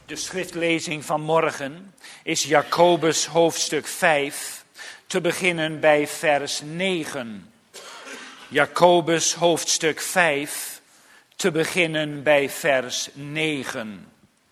De schriftlezing van morgen is Jacobus hoofdstuk 5, te beginnen bij vers 9. Jacobus hoofdstuk 5, te beginnen bij vers 9.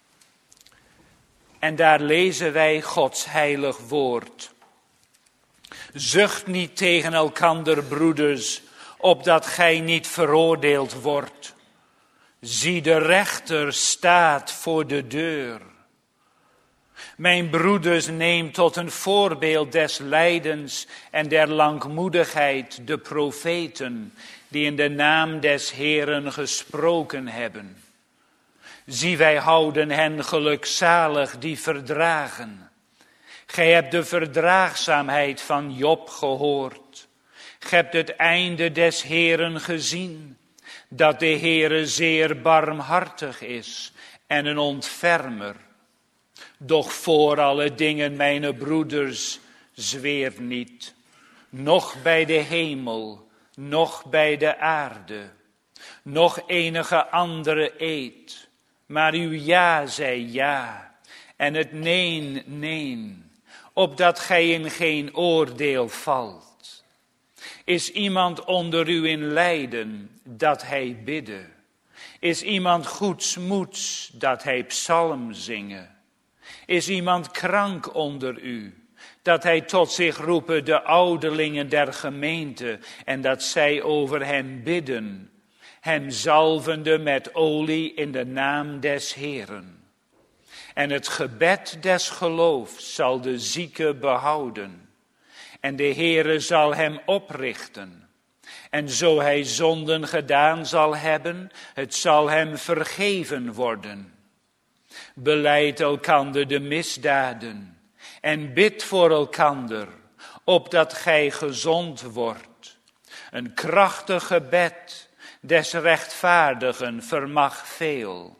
En daar lezen wij Gods heilig woord. Zucht niet tegen elkander, broeders, opdat gij niet veroordeeld wordt. Zie, de rechter staat voor de deur. Mijn broeders, neem tot een voorbeeld des lijdens en der langmoedigheid de profeten, die in de naam des Heeren gesproken hebben. Zie, wij houden hen gelukzalig die verdragen. Gij hebt de verdraagzaamheid van Job gehoord. Gij hebt het einde des Heeren gezien, dat de Heere zeer barmhartig is en een ontfermer. Doch voor alle dingen, mijn broeders, zweer niet, noch bij de hemel, noch bij de aarde, noch enige andere eed, maar uw ja zij ja, en het neen, neen, opdat gij in geen oordeel valt. Is iemand onder u in lijden, dat hij bidde? Is iemand goedsmoeds, dat hij psalm zingen? Is iemand krank onder u, dat hij tot zich roepen de ouderlingen der gemeente, en dat zij over hem bidden, hem zalvende met olie in de naam des Heeren? En het gebed des geloofs zal de zieke behouden, en de Heere zal hem oprichten. En zo hij zonden gedaan zal hebben, het zal hem vergeven worden. Belijd elkander de misdaden en bid voor elkander, opdat gij gezond wordt. Een krachtig gebed des rechtvaardigen vermag veel.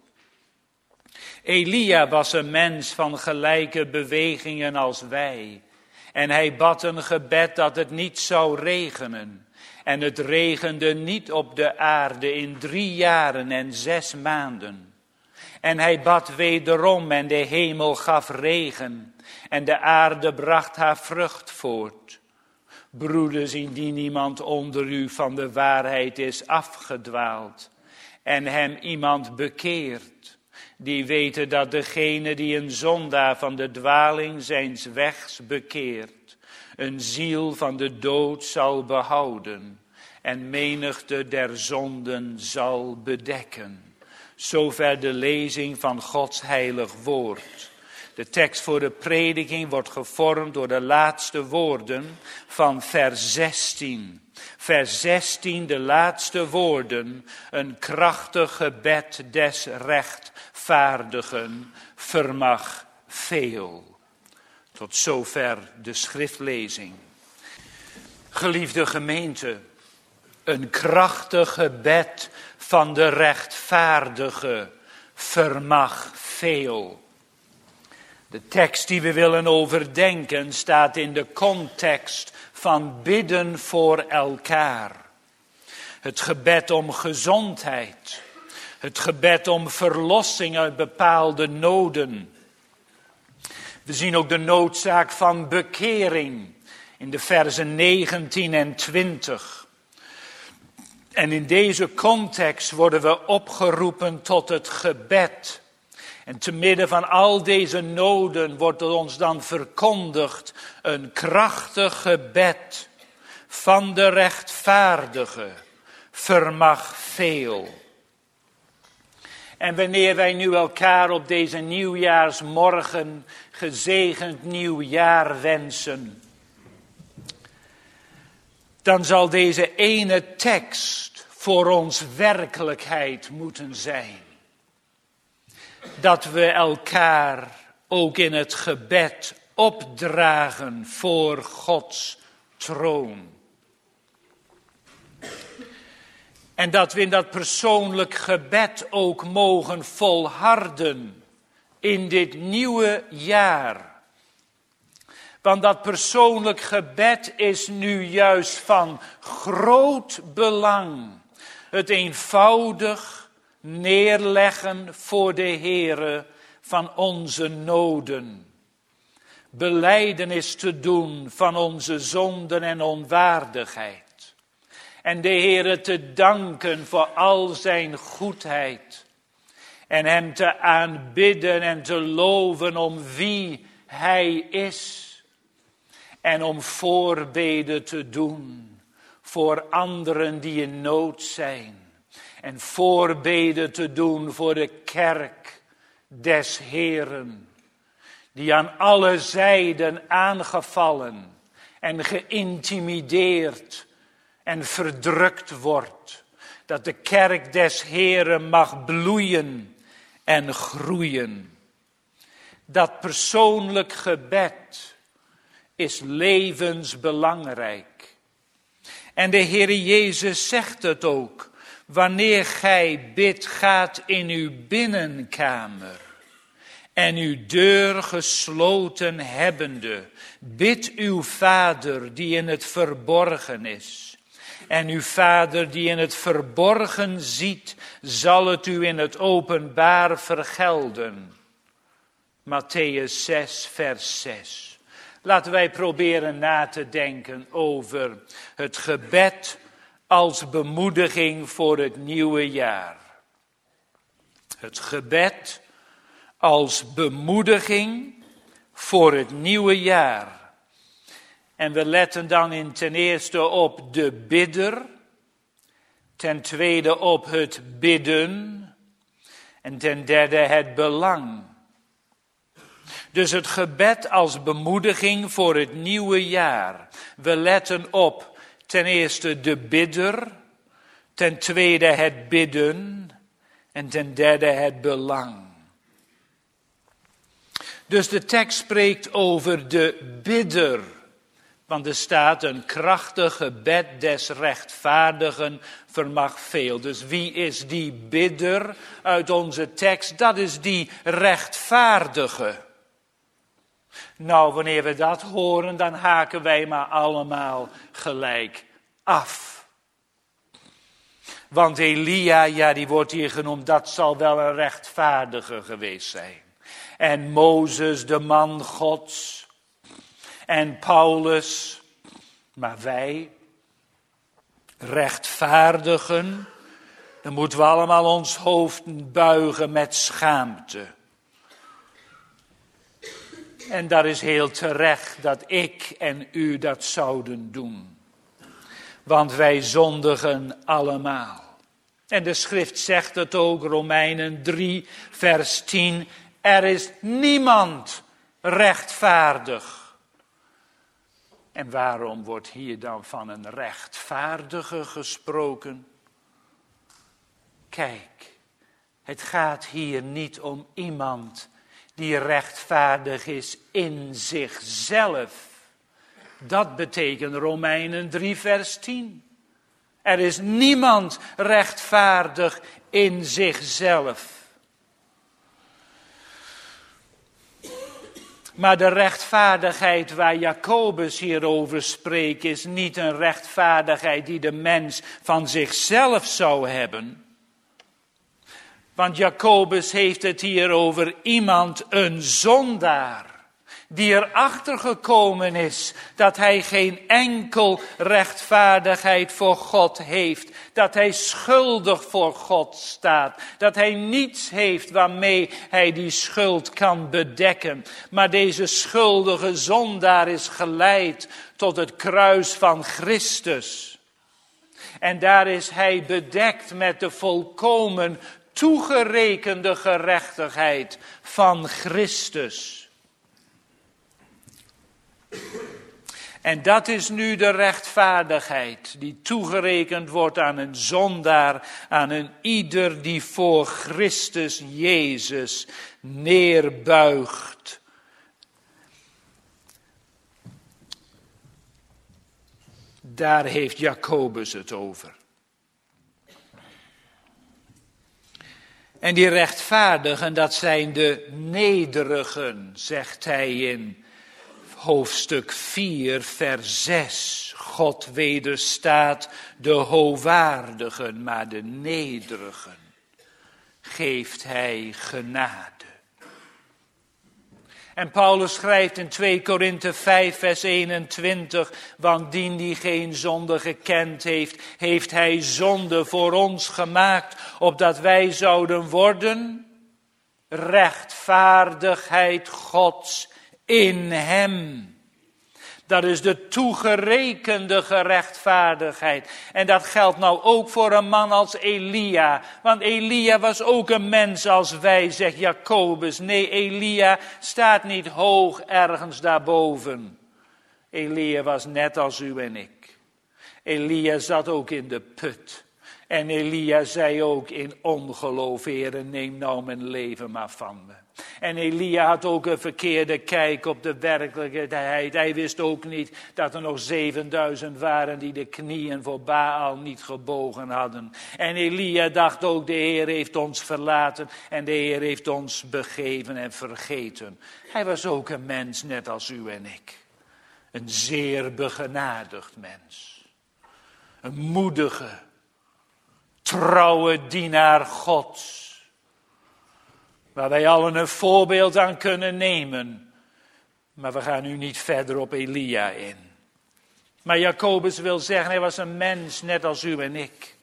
Elia was een mens van gelijke bewegingen als wij. En hij bad een gebed dat het niet zou regenen. En het regende niet op de aarde in 3 jaren en 6 maanden. En hij bad wederom en de hemel gaf regen. En de aarde bracht haar vrucht voort. Broeders, indien iemand onder u van de waarheid is afgedwaald en hem iemand bekeert, die weten dat degene die een zondaar van de dwaling zijns wegs bekeert, een ziel van de dood zal behouden en menigte der zonden zal bedekken. Zover de lezing van Gods heilig woord. De tekst voor de prediking wordt gevormd door de laatste woorden van vers 16. Vers 16, de laatste woorden, een krachtig gebed des rechtvaardigen vermag veel. Tot zover de schriftlezing. Geliefde gemeente, een krachtig gebed van de rechtvaardige vermag veel. De tekst die we willen overdenken staat in de context van bidden voor elkaar. Het gebed om gezondheid. Het gebed om verlossing uit bepaalde noden. We zien ook de noodzaak van bekering in de versen 19 en 20. En in deze context worden we opgeroepen tot het gebed. En te midden van al deze noden wordt ons dan verkondigd een krachtig gebed van de rechtvaardige vermag veel. En wanneer wij nu elkaar op deze nieuwjaarsmorgen gezegend nieuwjaar wensen, dan zal deze ene tekst voor ons werkelijkheid moeten zijn. Dat we elkaar ook in het gebed opdragen voor Gods troon. En dat we in dat persoonlijk gebed ook mogen volharden in dit nieuwe jaar. Want dat persoonlijk gebed is nu juist van groot belang. Het eenvoudig neerleggen voor de Heere van onze noden. Belijdenis te doen van onze zonden en onwaardigheid. En de Heere te danken voor al zijn goedheid. En hem te aanbidden en te loven om wie hij is. En om voorbeden te doen voor anderen die in nood zijn. En voorbeden te doen voor de kerk des Heeren. Die aan alle zijden aangevallen en geïntimideerd en verdrukt wordt. Dat de kerk des Heeren mag bloeien en groeien. Dat persoonlijk gebed is levensbelangrijk. En de Heere Jezus zegt het ook. Wanneer gij bidt, gaat in uw binnenkamer. En uw deur gesloten hebbende, bid uw Vader die in het verborgen is. En uw Vader die in het verborgen ziet, zal het u in het openbaar vergelden. Mattheüs 6, vers 6. Laten wij proberen na te denken over het gebed als bemoediging voor het nieuwe jaar. Het gebed als bemoediging voor het nieuwe jaar. En we letten dan ten eerste op de bidder, ten tweede op het bidden en ten derde het belang. Dus het gebed als bemoediging voor het nieuwe jaar. We letten op ten eerste de bidder, ten tweede het bidden en ten derde het belang. Dus de tekst spreekt over de bidder. Want er staat een krachtig gebed des rechtvaardigen vermag veel. Dus wie is die bidder uit onze tekst? Dat is die rechtvaardige. Nou, wanneer we dat horen, dan haken wij maar allemaal gelijk af. Want Elia, ja, die wordt hier genoemd, dat zal wel een rechtvaardige geweest zijn. En Mozes, de man Gods. En Paulus. Maar wij, rechtvaardigen, dan moeten we allemaal ons hoofd buigen met schaamte. En dat is heel terecht dat ik en u dat zouden doen. Want wij zondigen allemaal. En de schrift zegt het ook, Romeinen 3, vers 10. Er is niemand rechtvaardig. En waarom wordt hier dan van een rechtvaardige gesproken? Kijk, het gaat hier niet om iemand die rechtvaardig is in zichzelf. Dat betekent Romeinen 3 vers 10. Er is niemand rechtvaardig in zichzelf. Maar de rechtvaardigheid waar Jacobus hierover spreekt, is niet een rechtvaardigheid die de mens van zichzelf zou hebben. Want Jacobus heeft het hier over iemand, een zondaar, die erachter gekomen is dat hij geen enkel rechtvaardigheid voor God heeft. Dat hij schuldig voor God staat. Dat hij niets heeft waarmee hij die schuld kan bedekken. Maar deze schuldige zondaar is geleid tot het kruis van Christus. En daar is hij bedekt met de volkomen toegerekende gerechtigheid van Christus. En dat is nu de rechtvaardigheid die toegerekend wordt aan een zondaar, aan een ieder die voor Christus Jezus neerbuigt. Daar heeft Jacobus het over. En die rechtvaardigen, dat zijn de nederigen, zegt hij in hoofdstuk 4, vers 6. God wederstaat de hoogwaardigen, maar de nederigen geeft hij genade. En Paulus schrijft in 2 Korinthe 5 vers 21, want die geen zonde gekend heeft, heeft hij zonde voor ons gemaakt, opdat wij zouden worden rechtvaardigheid Gods in hem. Dat is de toegerekende gerechtvaardigheid. En dat geldt nou ook voor een man als Elia. Want Elia was ook een mens als wij, zegt Jacobus. Nee, Elia staat niet hoog ergens daarboven. Elia was net als u en ik. Elia zat ook in de put. En Elia zei ook in ongeloof, Heere, neem nou mijn leven maar van me. En Elia had ook een verkeerde kijk op de werkelijkheid. Hij wist ook niet dat er nog 7000 waren die de knieën voor Baal niet gebogen hadden. En Elia dacht ook, de Heer heeft ons verlaten en de Heer heeft ons begeven en vergeten. Hij was ook een mens net als u en ik. Een zeer begenadigd mens. Een moedige, trouwe dienaar Gods. Waar wij allen een voorbeeld aan kunnen nemen. Maar we gaan nu niet verder op Elia in. Maar Jacobus wil zeggen, hij was een mens net als u en ik.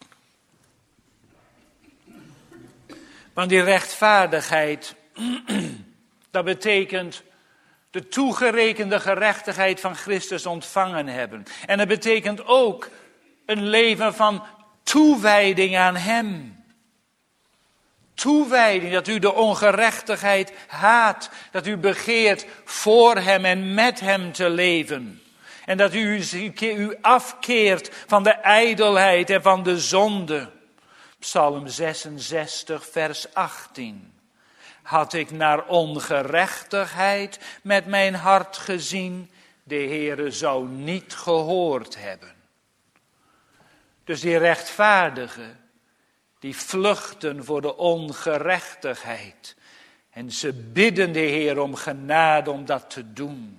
Want die rechtvaardigheid, dat betekent de toegerekende gerechtigheid van Christus ontvangen hebben. En het betekent ook een leven van toewijding aan hem. Toewijding, dat u de ongerechtigheid haat, dat u begeert voor hem en met hem te leven. En dat u afkeert van de ijdelheid en van de zonde. Psalm 66, vers 18. Had ik naar ongerechtigheid met mijn hart gezien, de Heere zou niet gehoord hebben. Dus die rechtvaardigen, die vluchten voor de ongerechtigheid. En ze bidden de Heer om genade om dat te doen.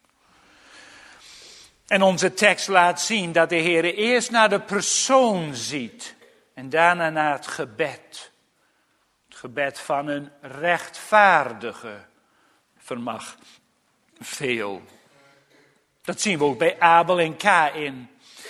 En onze tekst laat zien dat de Heer eerst naar de persoon ziet. En daarna naar het gebed. Het gebed van een rechtvaardige vermag veel. Dat zien we ook bij Abel en Kaïn.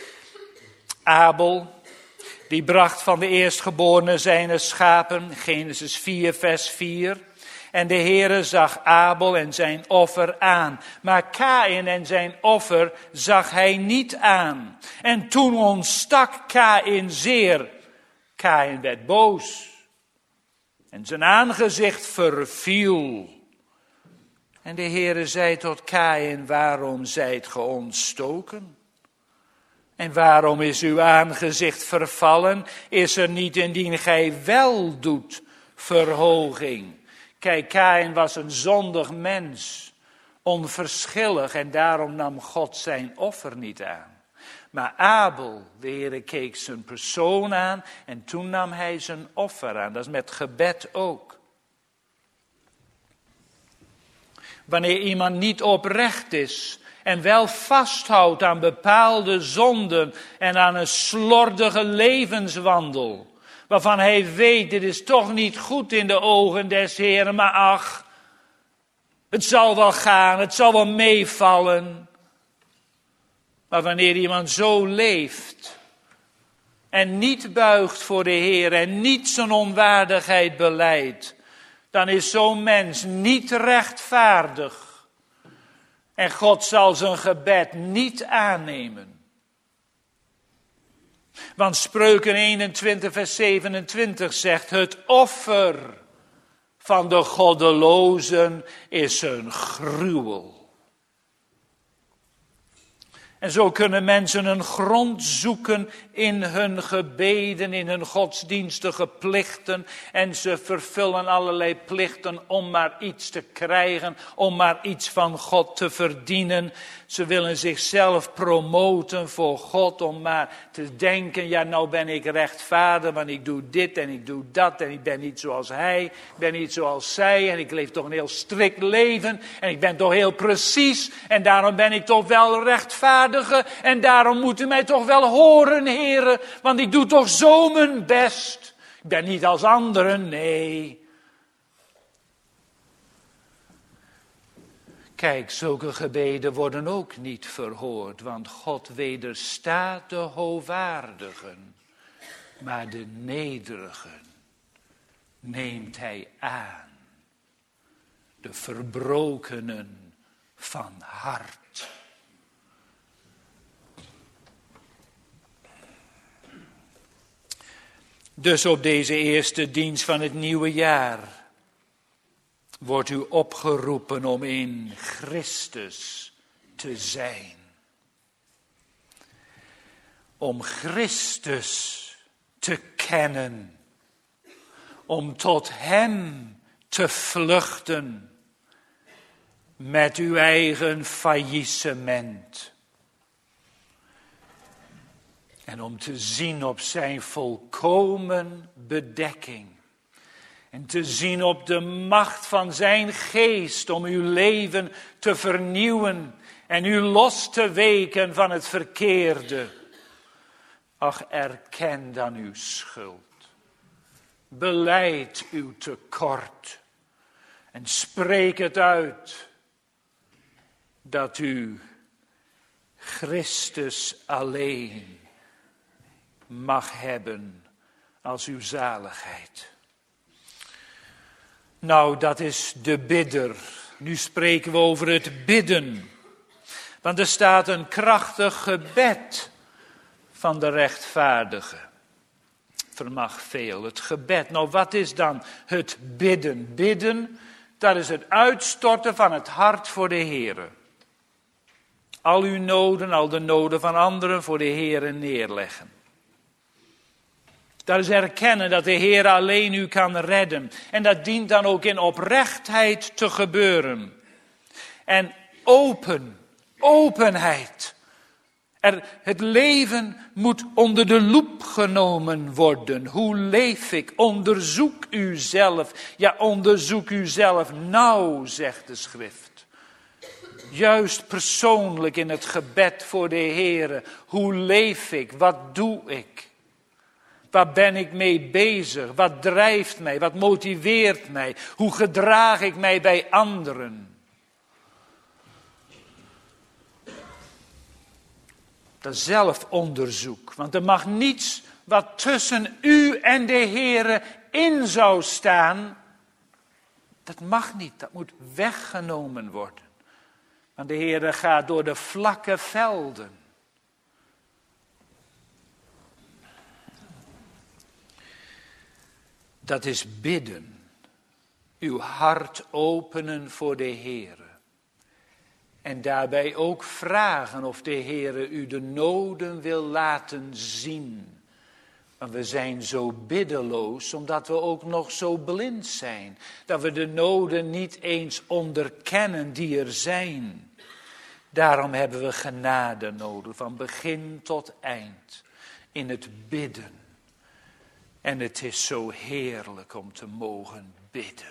Abel, die bracht van de eerstgeborene zijne schapen, Genesis 4 vers 4. En de Heere zag Abel en zijn offer aan. Maar Kaïn en zijn offer zag hij niet aan. En toen ontstak Kaïn zeer. Kaïn werd boos. En zijn aangezicht verviel. En de Heere zei tot Kaïn, waarom zijt ge ontstoken? En waarom is uw aangezicht vervallen? Is er niet indien gij wel doet verhoging? Kijk, Kaïn was een zondig mens, onverschillig en daarom nam God zijn offer niet aan. Maar Abel, de Heere keek zijn persoon aan en toen nam hij zijn offer aan. Dat is met gebed ook. Wanneer iemand niet oprecht is en wel vasthoudt aan bepaalde zonden en aan een slordige levenswandel, waarvan hij weet, dit is toch niet goed in de ogen des Heeren, maar ach, het zal wel gaan, het zal wel meevallen. Maar wanneer iemand zo leeft en niet buigt voor de Heer en niet zijn onwaardigheid belijdt, dan is zo'n mens niet rechtvaardig. En God zal zijn gebed niet aannemen. Want Spreuken 21 vers 27 zegt, het offer van de goddelozen is een gruwel. En zo kunnen mensen een grond zoeken in hun gebeden, in hun godsdienstige plichten. En ze vervullen allerlei plichten om maar iets te krijgen, om maar iets van God te verdienen. Ze willen zichzelf promoten voor God om maar te denken, ja nou ben ik rechtvaardig, want ik doe dit en ik doe dat en ik ben niet zoals hij, ik ben niet zoals zij en ik leef toch een heel strikt leven en ik ben toch heel precies en daarom ben ik toch wel rechtvaardig en daarom moet u mij toch wel horen, Heere, want ik doe toch zo mijn best. Ik ben niet als anderen, nee. Kijk, zulke gebeden worden ook niet verhoord, want God wederstaat de hoogwaardigen, maar de nederigen neemt hij aan, de verbrokenen van hart. Dus op deze eerste dienst van het nieuwe jaar wordt u opgeroepen om in Christus te zijn. Om Christus te kennen. Om tot Hem te vluchten met uw eigen faillissement. En om te zien op zijn volkomen bedekking. En te zien op de macht van zijn geest om uw leven te vernieuwen en u los te weken van het verkeerde. Ach, erken dan uw schuld. Belijd uw tekort. En spreek het uit dat u Christus alleen mag hebben als uw zaligheid. Nou, dat is de bidder. Nu spreken we over het bidden. Want er staat een krachtig gebed van de rechtvaardige. Vermag veel, het gebed. Nou, wat is dan het bidden? Bidden, dat is het uitstorten van het hart voor de Heere. Al uw noden, al de noden van anderen voor de Heere neerleggen. Dat is erkennen dat de Heer alleen u kan redden. En dat dient dan ook in oprechtheid te gebeuren. En openheid. Het leven moet onder de loep genomen worden. Hoe leef ik? Onderzoek uzelf. Ja, onderzoek uzelf nauw, zegt de schrift. Juist persoonlijk in het gebed voor de Heer. Hoe leef ik? Wat doe ik? Waar ben ik mee bezig? Wat drijft mij? Wat motiveert mij? Hoe gedraag ik mij bij anderen? Dat is zelfonderzoek. Want er mag niets wat tussen u en de Heere in zou staan. Dat mag niet. Dat moet weggenomen worden. Want de Heere gaat door de vlakke velden. Dat is bidden. Uw hart openen voor de Heere. En daarbij ook vragen of de Heere u de noden wil laten zien. Want we zijn zo biddeloos omdat we ook nog zo blind zijn. Dat we de noden niet eens onderkennen die er zijn. Daarom hebben we genade nodig van begin tot eind in het bidden. En het is zo heerlijk om te mogen bidden.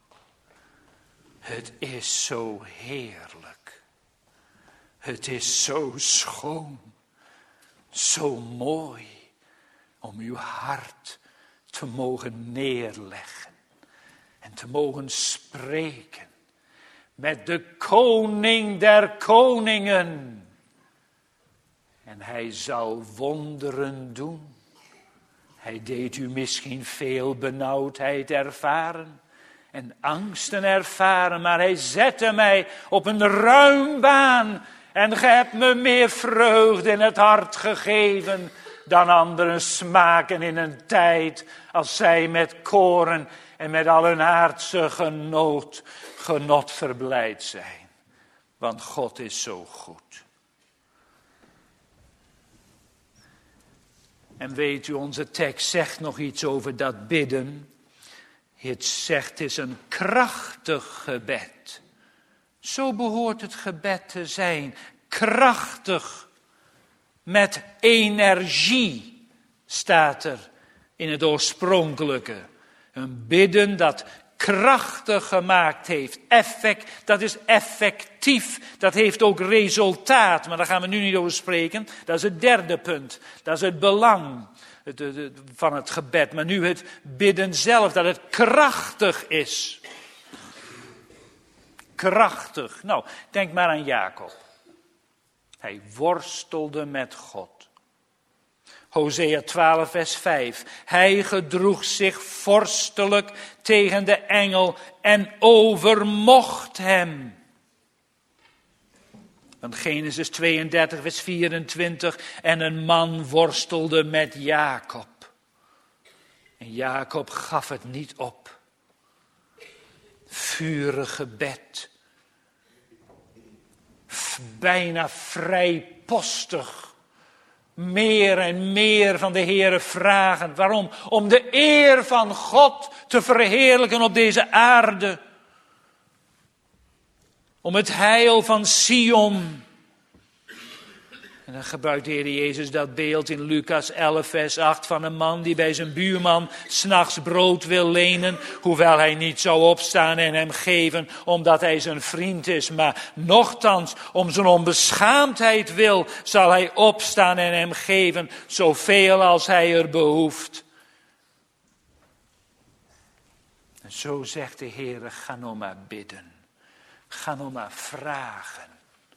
Het is zo heerlijk. Het is zo schoon. Zo mooi om uw hart te mogen neerleggen. En te mogen spreken met de koning der koningen. En hij zal wonderen doen. Hij deed u misschien veel benauwdheid ervaren en angsten ervaren, maar hij zette mij op een ruim baan en gij hebt me meer vreugde in het hart gegeven dan anderen smaken in een tijd als zij met koren en met al hun aardse genot verblijd zijn. Want God is zo goed. En weet u, onze tekst zegt nog iets over dat bidden. Het zegt, het is een krachtig gebed. Zo behoort het gebed te zijn. Krachtig. Met energie staat er in het oorspronkelijke. Een bidden dat krachtig gemaakt heeft. Dat is effectief. Dat heeft ook resultaat. Maar daar gaan we nu niet over spreken. Dat is het derde punt. Dat is het belang van het gebed. Maar nu het bidden zelf. Dat het krachtig is. krachtig. Nou, denk maar aan Jacob. Hij worstelde met God. Hosea 12 vers 5. Hij gedroeg zich vorstelijk tegen de engel en overmocht hem. Want Genesis 32 vers 24. En een man worstelde met Jacob. En Jacob gaf het niet op. Vurig gebed. Bijna vrijpostig. Meer en meer van de Heere vragen. Waarom? Om de eer van God te verheerlijken op deze aarde. Om het heil van Sion. En dan gebruikt de Heer Jezus dat beeld in Lucas 11 vers 8 van een man die bij zijn buurman 's nachts brood wil lenen. Hoewel hij niet zou opstaan en hem geven omdat hij zijn vriend is. Maar nochtans om zijn onbeschaamdheid wil zal hij opstaan en hem geven zoveel als hij er behoeft. En zo zegt de Heer, ga nou maar bidden. Ga nou maar vragen.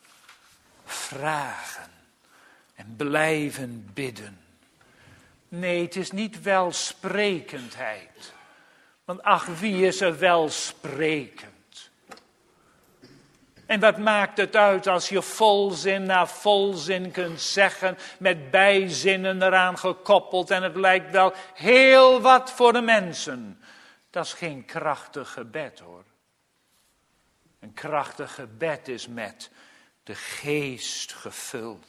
Vragen. En blijven bidden. Nee, het is niet welsprekendheid. Want ach, wie is er welsprekend? En wat maakt het uit als je volzin na volzin kunt zeggen, met bijzinnen eraan gekoppeld en het lijkt wel heel wat voor de mensen. Dat is geen krachtig gebed hoor. Een krachtig gebed is met de geest gevuld.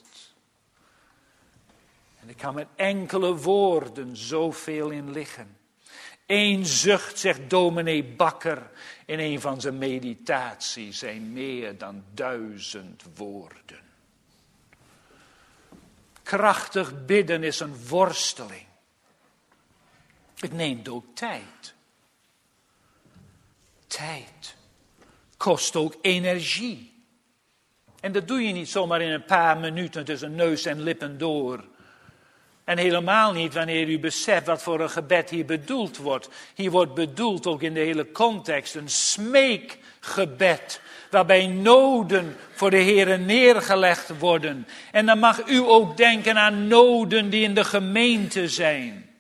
En er kan met enkele woorden zoveel in liggen. Eén zucht, zegt dominee Bakker in een van zijn meditaties, zijn meer dan 1000 woorden. Krachtig bidden is een worsteling. Het neemt ook tijd. Tijd kost ook energie. En dat doe je niet zomaar in een paar minuten tussen neus en lippen door. En helemaal niet wanneer u beseft wat voor een gebed hier bedoeld wordt. Hier wordt bedoeld ook in de hele context een smeekgebed. Waarbij noden voor de Heere neergelegd worden. En dan mag u ook denken aan noden die in de gemeente zijn.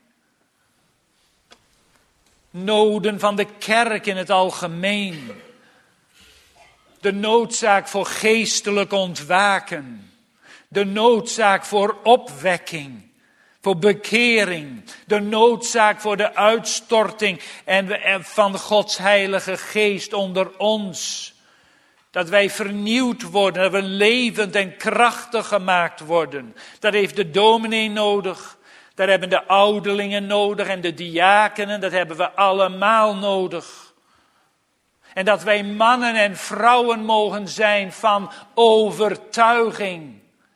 Noden van de kerk in het algemeen. De noodzaak voor geestelijk ontwaken. De noodzaak voor opwekking. Voor bekering. De noodzaak voor de uitstorting van Gods heilige geest onder ons. Dat wij vernieuwd worden. Dat we levend en krachtig gemaakt worden. Dat heeft de dominee nodig. Dat hebben de ouderlingen nodig en de diakenen. Dat hebben we allemaal nodig. En dat wij mannen en vrouwen mogen zijn van overtuiging.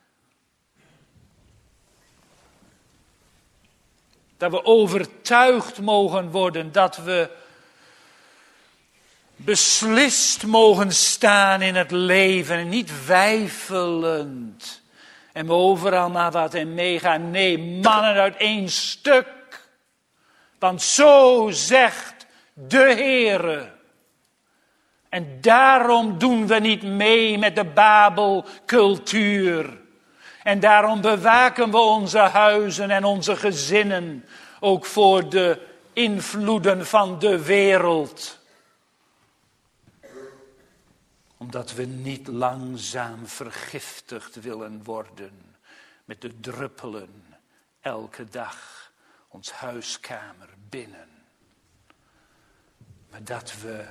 Dat we overtuigd mogen worden, dat we beslist mogen staan in het leven en niet weifelend. En we overal maar wat in meegaan. Nee, mannen uit één stuk. Want zo zegt de Heere. En daarom doen we niet mee met de Babelcultuur. En daarom bewaken we onze huizen en onze gezinnen ook voor de invloeden van de wereld. Omdat we niet langzaam vergiftigd willen worden met de druppelen elke dag ons huiskamer binnen. Maar dat we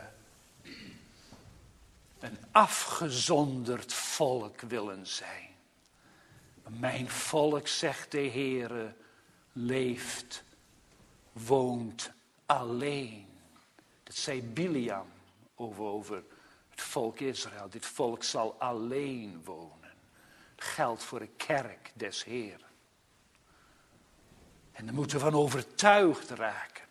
een afgezonderd volk willen zijn. Mijn volk, zegt de Heere, leeft, woont alleen. Dat zei Biliam over het volk Israël. Dit volk zal alleen wonen. Dat geldt voor de kerk des Heeren. En daar moeten we van overtuigd raken.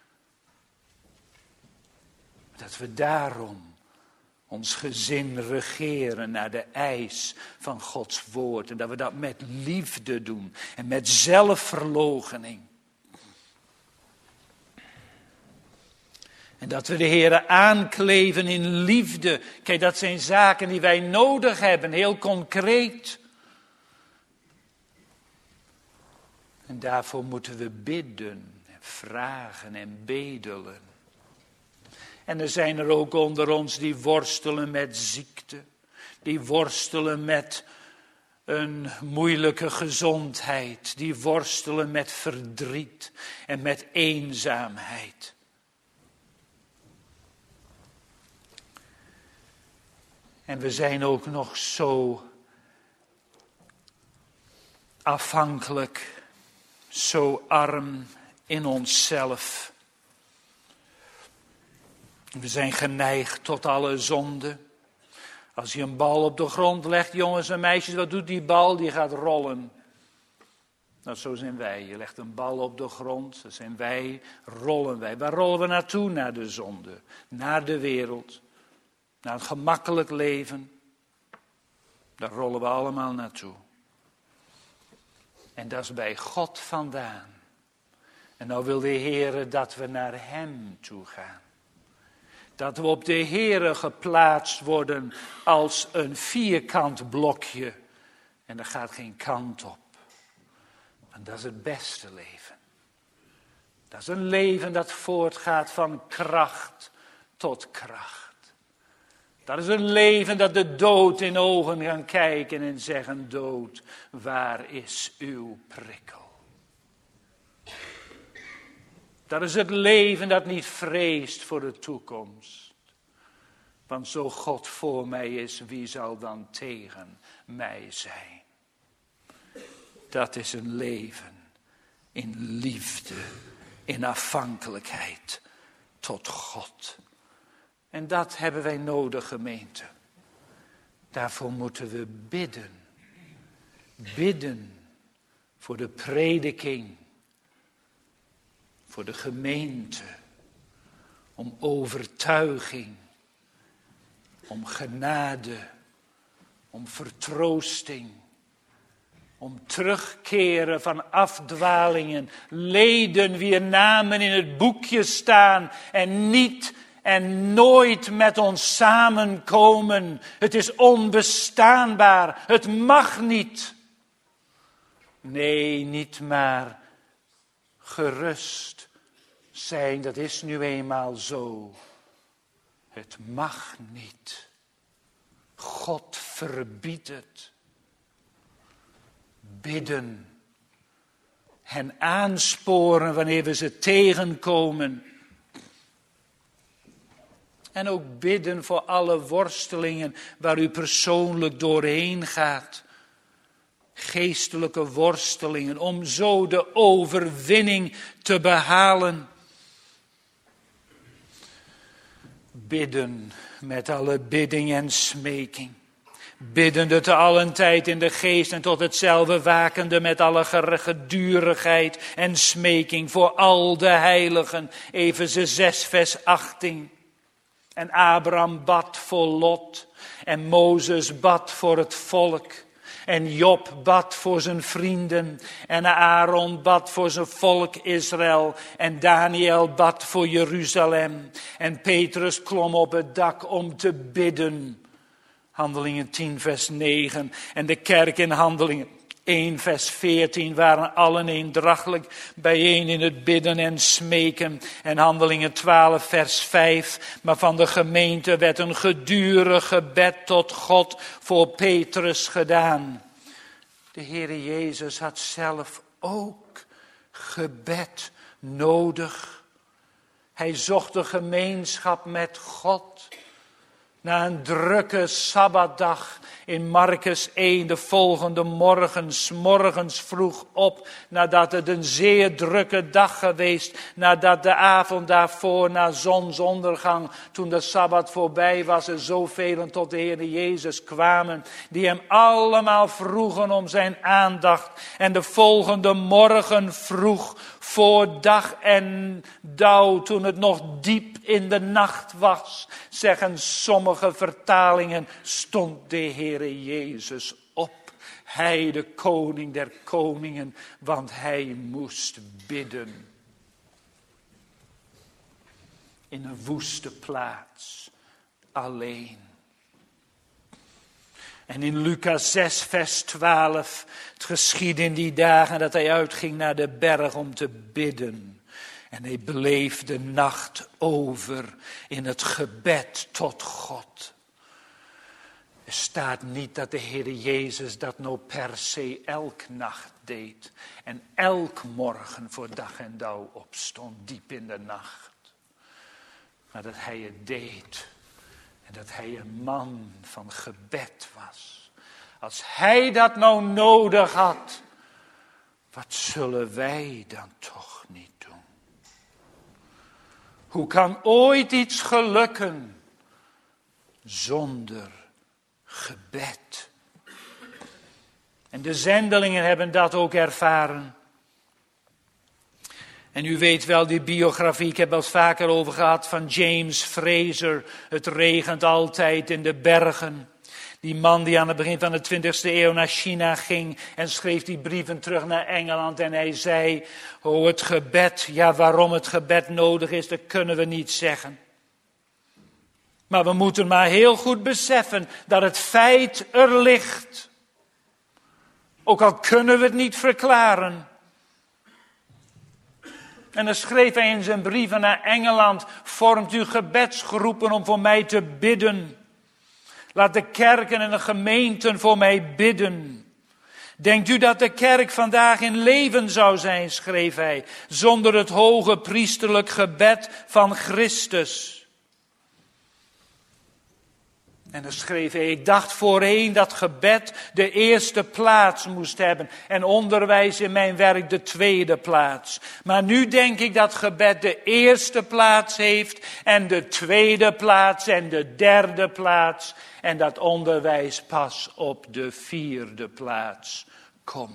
Dat we daarom ons gezin regeren naar de eis van Gods woord. En dat we dat met liefde doen. En met zelfverloochening. En dat we de Heere aankleven in liefde. Kijk, dat zijn zaken die wij nodig hebben, heel concreet. En daarvoor moeten we bidden, vragen en bedelen. En er zijn er ook onder ons die worstelen met ziekte. Die worstelen met een moeilijke gezondheid. Die worstelen met verdriet en met eenzaamheid. En we zijn ook nog zo afhankelijk, zo arm in onszelf. We zijn geneigd tot alle zonde. Als je een bal op de grond legt, jongens en meisjes, wat doet die bal? Die gaat rollen. Nou, zo zijn wij. Je legt een bal op de grond, zo zijn wij, rollen wij. Waar rollen we naartoe? Naar de zonde, naar de wereld, naar een gemakkelijk leven. Daar rollen we allemaal naartoe. En dat is bij God vandaan. En nou wil de Heere dat we naar Hem toe gaan. Dat we op de Heere geplaatst worden als een vierkant blokje. En er gaat geen kant op. Want dat is het beste leven. Dat is een leven dat voortgaat van kracht tot kracht. Dat is een leven dat de dood in ogen kan kijken en zeggen: dood, waar is uw prikkel? Dat is het leven dat niet vreest voor de toekomst. Want zo God voor mij is, wie zal dan tegen mij zijn? Dat is een leven in liefde, in afhankelijkheid tot God. En dat hebben wij nodig, gemeente. Daarvoor moeten we bidden. Bidden voor de prediking. Voor de gemeente. Om overtuiging. Om genade. Om vertroosting. Om terugkeren van afdwalingen. Leden wier namen in het boekje staan en niet en nooit met ons samenkomen. Het is onbestaanbaar. Het mag niet. Nee, niet maar gerust zijn. Dat is nu eenmaal zo. Het mag niet. God verbiedt het. Bidden. Hen aansporen wanneer we ze tegenkomen. En ook bidden voor alle worstelingen waar u persoonlijk doorheen gaat. Geestelijke worstelingen, om zo de overwinning te behalen. Bidden met alle bidding en smeking. Biddende te allen tijd in de geest en tot hetzelfde wakende met alle gedurigheid en smeking voor al de heiligen. Efeze 6 vers 18. En Abraham bad voor Lot. En Mozes bad voor het volk. En Job bad voor zijn vrienden. En Aaron bad voor zijn volk Israël. En Daniel bad voor Jeruzalem. En Petrus klom op het dak om te bidden. Handelingen 10 vers 9. En de kerk in Handelingen 1 vers 14 waren allen eendrachtelijk bijeen in het bidden en smeken. En Handelingen 12 vers 5. Maar van de gemeente werd een gedurig gebed tot God voor Petrus gedaan. De Heere Jezus had zelf ook gebed nodig. Hij zocht de gemeenschap met God. Na een drukke Sabbatdag in Markus 1 de volgende morgen, 's morgens vroeg op, nadat het een zeer drukke dag geweest, nadat de avond daarvoor na zonsondergang, toen de Sabbat voorbij was, er zoveel tot de Heer Jezus kwamen, die hem allemaal vroegen om zijn aandacht. En de volgende morgen vroeg, voor dag en dauw, toen het nog diep in de nacht was, zeggen sommige vertalingen, stond de Heere Jezus op. Hij, de koning der koningen, want hij moest bidden. in een woeste plaats, alleen. En in Lucas 6, vers 12, het geschiedde in die dagen dat hij uitging naar de berg om te bidden. En hij bleef de nacht over in het gebed tot God. Er staat niet dat de Heer Jezus dat nou per se elke nacht deed. En elk morgen voor dag en dauw opstond, diep in de nacht. Maar dat hij het deed. En dat hij een man van gebed was. Als hij dat nou nodig had, wat zullen wij dan toch niet doen? Hoe kan ooit iets gelukken zonder gebed? En de zendelingen hebben dat ook ervaren. En u weet wel die biografie, ik heb het vaker over gehad, van James Fraser. Het regent altijd in de bergen. Die man die aan het begin van de 20e eeuw naar China ging en schreef die brieven terug naar Engeland. En hij zei, oh het gebed, ja waarom het gebed nodig is, dat kunnen we niet zeggen. Maar we moeten maar heel goed beseffen dat het feit er ligt. Ook al kunnen we het niet verklaren. En dan schreef hij in zijn brieven naar Engeland, vormt u gebedsgroepen om voor mij te bidden. Laat de kerken en de gemeenten voor mij bidden. Denkt u dat de kerk vandaag in leven zou zijn, schreef hij, zonder het hoge priesterlijk gebed van Christus? En dan schreef hij, ik dacht voorheen dat gebed de eerste plaats moest hebben en onderwijs in mijn werk de tweede plaats. Maar nu denk ik dat gebed de eerste plaats heeft en de tweede plaats en de derde plaats. En dat onderwijs pas op de vierde plaats komt.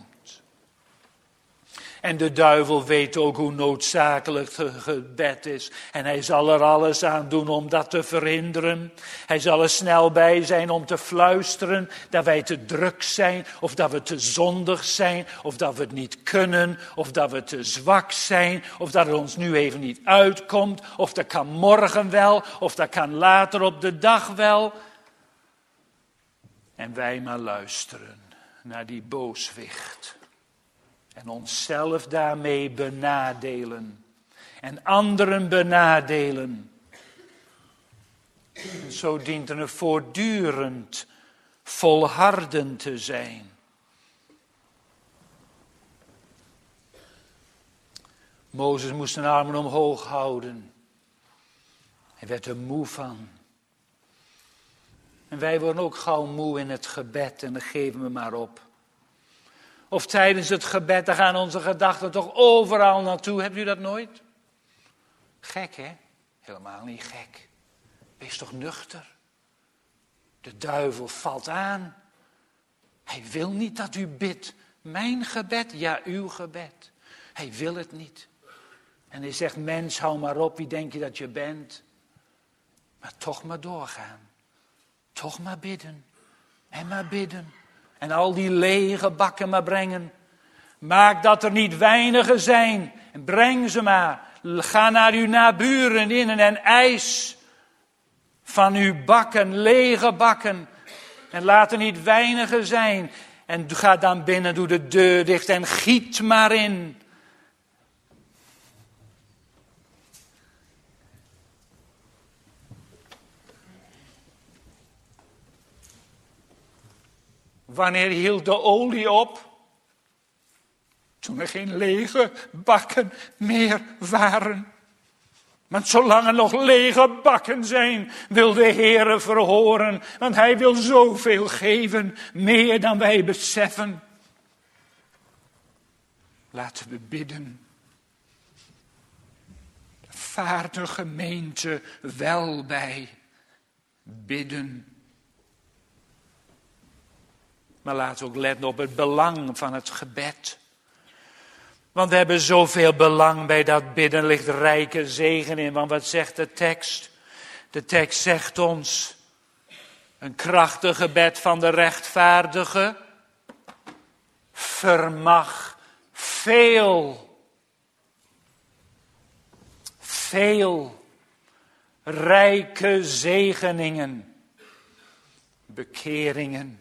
En de duivel weet ook hoe noodzakelijk het gebed is. En hij zal er alles aan doen om dat te verhinderen. Hij zal er snel bij zijn om te fluisteren dat wij te druk zijn. Of dat we te zondig zijn. Of dat we het niet kunnen. Of dat we te zwak zijn. Of dat het ons nu even niet uitkomt. Of dat kan morgen wel. Of dat kan later op de dag wel. En wij maar luisteren naar die booswicht. En onszelf daarmee benadelen. En anderen benadelen. En zo dient er voortdurend volhardend te zijn. Mozes moest zijn armen omhoog houden. Hij werd er moe van. En wij worden ook gauw moe in het gebed en dan geven we maar op. Of tijdens het gebed, dan gaan onze gedachten toch overal naartoe. Hebt u dat nooit? Gek, hè? Helemaal niet gek. Wees toch nuchter. De duivel valt aan. Hij wil niet dat u bidt. Mijn gebed, ja, uw gebed. Hij wil het niet. En hij zegt, mens, hou maar op, wie denk je dat je bent? Maar toch maar doorgaan. Toch maar bidden. En maar bidden. En al die lege bakken maar brengen. Maak dat er niet weinigen zijn. En breng ze maar. Ga naar uw naburen in en eis van uw bakken, lege bakken. En laat er niet weinigen zijn. En ga dan binnen, doe de deur dicht en giet maar in. Wanneer hield de olie op? Toen er geen lege bakken meer waren. Want zolang er nog lege bakken zijn, wil de Heere verhoren. Want hij wil zoveel geven, meer dan wij beseffen. Laten we bidden. Vaar de gemeente wel bij. Bidden. Maar laten we ook letten op het belang van het gebed. Want we hebben zoveel belang bij dat bidden, ligt rijke zegen in. Want wat zegt de tekst? De tekst zegt ons, een krachtig gebed van de rechtvaardige vermag veel. Veel. rijke zegeningen, bekeringen,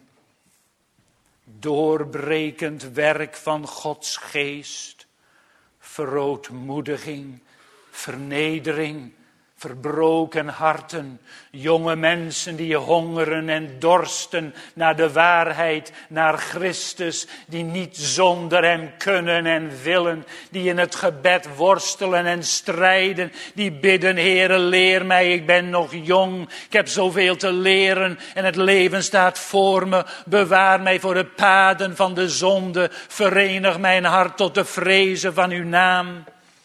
doorbrekend werk van Gods geest, verootmoediging, vernedering, verbroken harten, jonge mensen die hongeren en dorsten naar de waarheid, naar Christus, die niet zonder hem kunnen en willen, die in het gebed worstelen en strijden, die bidden, Heere, leer mij, ik ben nog jong, ik heb zoveel te leren en het leven staat voor me, bewaar mij voor de paden van de zonde, verenig mijn hart tot de vrezen van uw naam.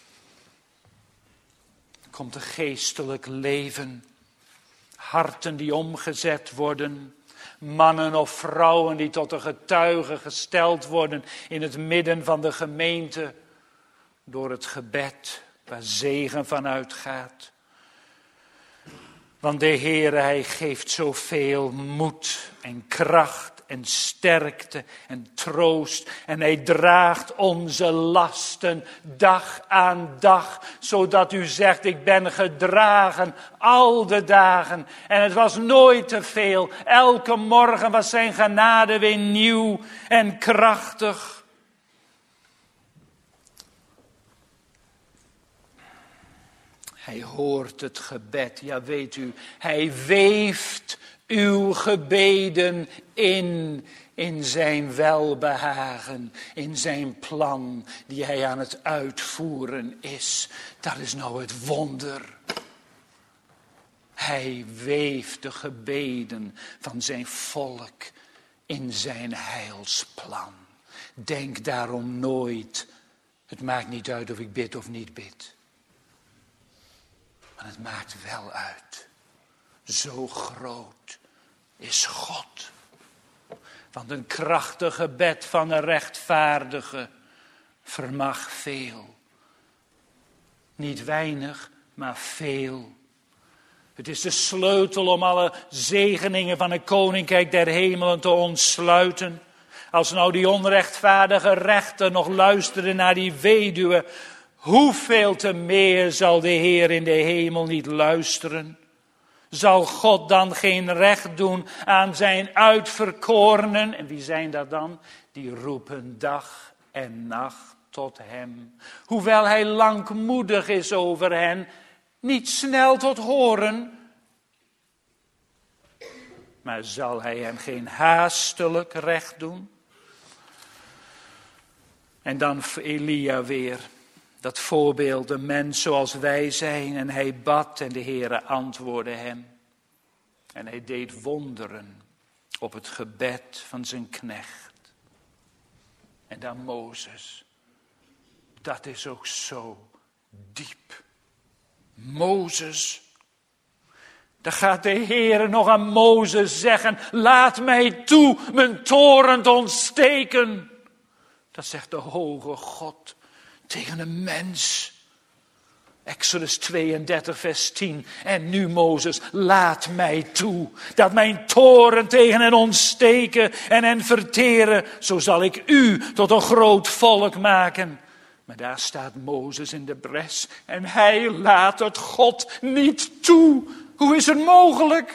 Komt een geestelijk leven, harten die omgezet worden, mannen of vrouwen die tot een getuige gesteld worden in het midden van de gemeente, door het gebed waar zegen van uitgaat. Want de Heere, hij geeft zoveel moed en kracht en sterkte en troost. En hij draagt onze lasten dag aan dag. Zodat u zegt, ik ben gedragen al de dagen. En het was nooit te veel. Elke morgen was zijn genade weer nieuw en krachtig. Hij hoort het gebed. Ja, weet u, hij weeft uw gebeden in zijn welbehagen, in zijn plan die hij aan het uitvoeren is. Dat is nou het wonder. Hij weeft de gebeden van zijn volk in zijn heilsplan. Denk daarom nooit, het maakt niet uit of ik bid of niet bid. Maar het maakt wel uit. Zo groot is God. Want een krachtig gebed van een rechtvaardige vermag veel. Niet weinig, maar veel. Het is de sleutel om alle zegeningen van het koninkrijk der hemelen te ontsluiten. Als nou die onrechtvaardige rechter nog luisterde naar die weduwe, hoeveel te meer zal de Heer in de hemel niet luisteren? Zal God dan geen recht doen aan zijn uitverkorenen? En wie zijn dat dan? Die roepen dag en nacht tot hem. Hoewel hij langmoedig is over hen, niet snel tot horen. Maar zal hij hem geen haastelijk recht doen? En dan Elia weer. Dat voorbeeld, een mens zoals wij zijn. En hij bad en de Heere antwoordde hem. En hij deed wonderen op het gebed van zijn knecht. En dan Mozes. Dat is ook zo diep. Mozes. Dan gaat de Heere nog aan Mozes zeggen. Laat mij toe mijn toren te ontsteken. Dat zegt de hoge God. Tegen een mens. Exodus 32 vers 10. En nu Mozes, laat mij toe. Dat mijn toren tegen hen ontsteken en hen verteren. Zo zal ik u tot een groot volk maken. Maar daar staat Mozes in de bres. En hij laat het God niet toe. Hoe is het mogelijk?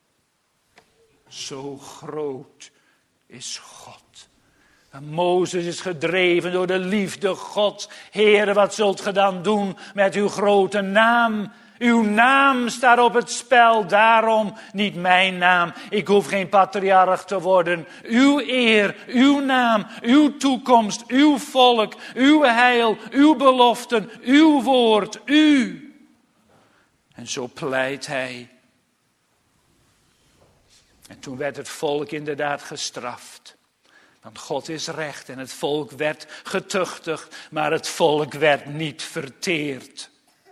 Zo groot is God. En Mozes is gedreven door de liefde Gods. Heere, wat zult ge dan doen met uw grote naam? Uw naam staat op het spel, daarom niet mijn naam. Ik hoef geen patriarch te worden. Uw eer, uw naam, uw toekomst, uw volk, uw heil, uw beloften, uw woord, u. En zo pleit hij. En toen werd het volk inderdaad gestraft. Want God is recht en het volk werd getuchtigd, maar het volk werd niet verteerd.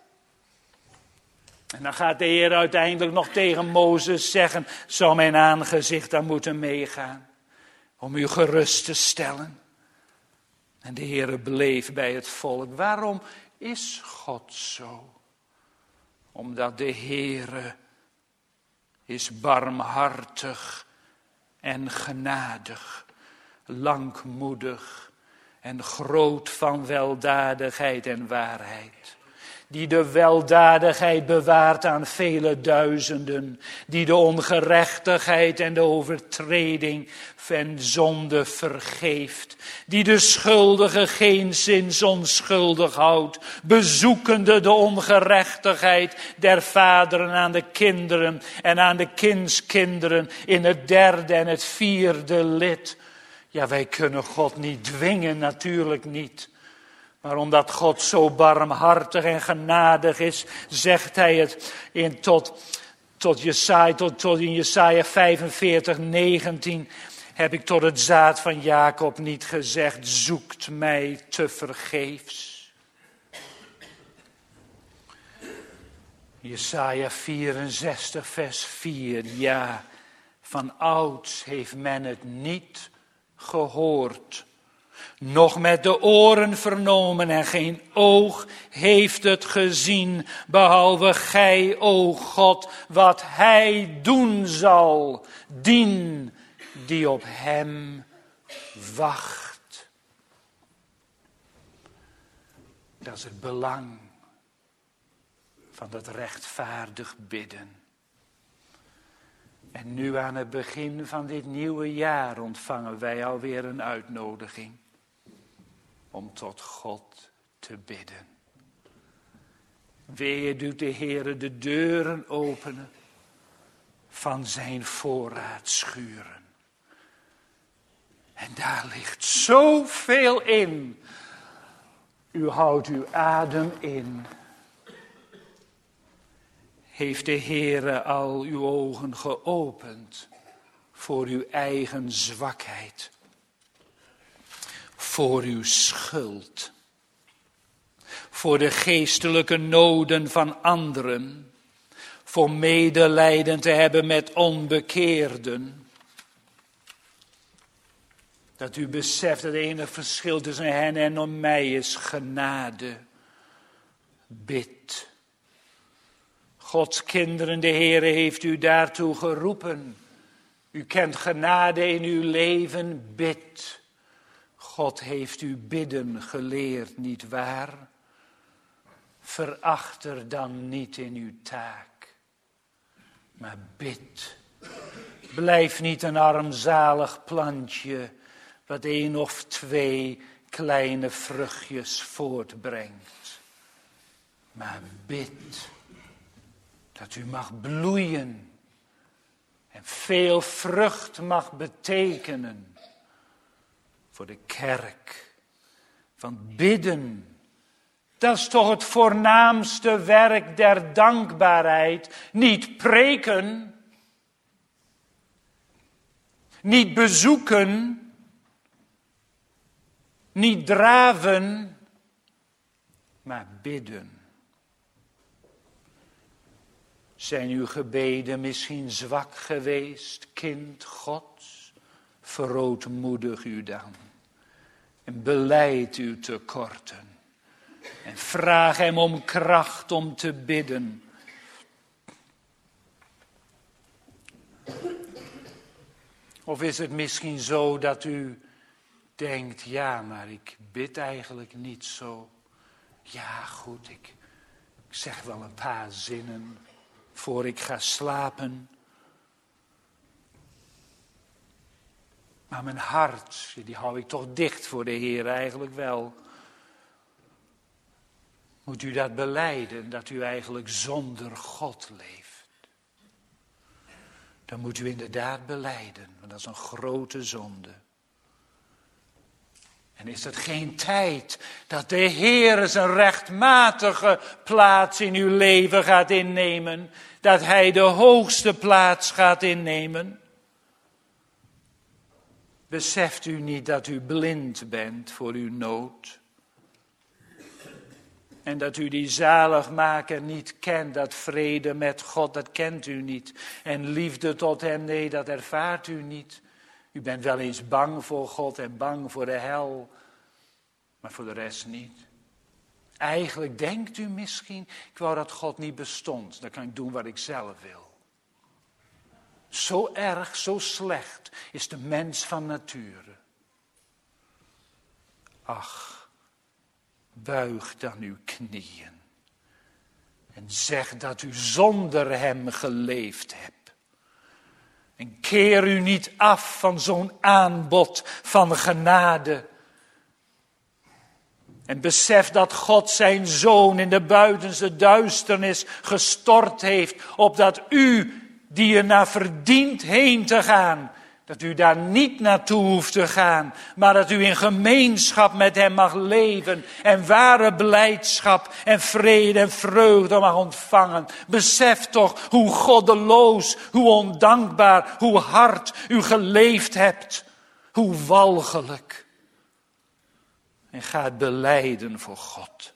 En dan gaat de Heer uiteindelijk nog tegen Mozes zeggen, zou mijn aangezicht dan moeten meegaan, om u gerust te stellen. En de Heer bleef bij het volk. Waarom is God zo? Omdat de Heer is barmhartig en genadig. Langmoedig en groot van weldadigheid en waarheid. die de weldadigheid bewaart aan vele duizenden, die de ongerechtigheid en de overtreding en zonde vergeeft, die de schuldige geenszins onschuldig houdt, bezoekende de ongerechtigheid der vaderen aan de kinderen en aan de kindskinderen in het derde en het vierde lid. Ja, wij kunnen God niet dwingen, natuurlijk niet. Maar omdat God zo barmhartig en genadig is, zegt hij het tot in Jesaja 45, 19... heb ik tot het zaad van Jacob niet gezegd, zoekt mij tevergeefs. Jesaja 64, vers 4, ja, van ouds heeft men het niet gehoord, nog met de oren vernomen en geen oog heeft het gezien, behalve gij, o God, wat hij doen zal, dien die op hem wacht. Dat is het belang van dat rechtvaardig bidden. En nu aan het begin van dit nieuwe jaar ontvangen wij alweer een uitnodiging om tot God te bidden. Weer doet de Heere de deuren openen van zijn voorraadschuren. En daar ligt zoveel in. U houdt uw adem in. Heeft de Heere al uw ogen geopend voor uw eigen zwakheid, voor uw schuld, voor de geestelijke noden van anderen, voor medelijden te hebben met onbekeerden. Dat u beseft dat het enige verschil tussen hen en mij is genade. Bid. Gods kinderen, de Heere heeft u daartoe geroepen. U kent genade in uw leven, bid. God heeft u bidden geleerd, niet waar? Veracht er dan niet in uw taak. Maar bid. Blijf niet een armzalig plantje wat 1 of 2 kleine vruchtjes voortbrengt. Maar bid dat u mag bloeien en veel vrucht mag betekenen voor de kerk. Want bidden, dat is toch het voornaamste werk der dankbaarheid. Niet preken, niet bezoeken, niet draven, maar bidden. Zijn uw gebeden misschien zwak geweest, kind Gods? Verootmoedig u dan en belijd uw tekorten. En vraag hem om kracht om te bidden. Of is het misschien zo dat u denkt, ja, maar ik bid eigenlijk niet zo. Ja, goed, ik zeg wel een paar zinnen voor ik ga slapen. Maar mijn hart, die hou ik toch dicht voor de Heer eigenlijk wel. Moet u dat belijden, dat u eigenlijk zonder God leeft. Dan moet u inderdaad belijden, want dat is een grote zonde. En is het geen tijd dat de Heer zijn rechtmatige plaats in uw leven gaat innemen? Dat Hij de hoogste plaats gaat innemen? Beseft u niet dat u blind bent voor uw nood? En dat u die zaligmaker niet kent, dat vrede met God, dat kent u niet. En liefde tot Hem, nee, dat ervaart u niet. U bent wel eens bang voor God en bang voor de hel, maar voor de rest niet. Eigenlijk denkt u misschien, ik wou dat God niet bestond, dan kan ik doen wat ik zelf wil. Zo erg, zo slecht is de mens van nature. Ach, buig dan uw knieën En zeg dat u zonder hem geleefd hebt. En keer u niet af van zo'n aanbod van genade. En besef dat God zijn zoon in de buitenste duisternis gestort heeft, opdat u, die er naar verdient heen te gaan, dat u daar niet naartoe hoeft te gaan, maar dat u in gemeenschap met hem mag leven en ware blijdschap en vrede en vreugde mag ontvangen. Besef toch hoe goddeloos, hoe ondankbaar, hoe hard u geleefd hebt, hoe walgelijk. En ga het belijden voor God.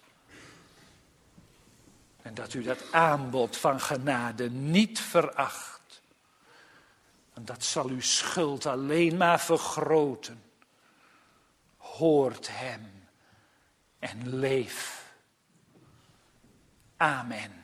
En dat u dat aanbod van genade niet veracht. Want dat zal uw schuld alleen maar vergroten. Hoort hem en leef. Amen.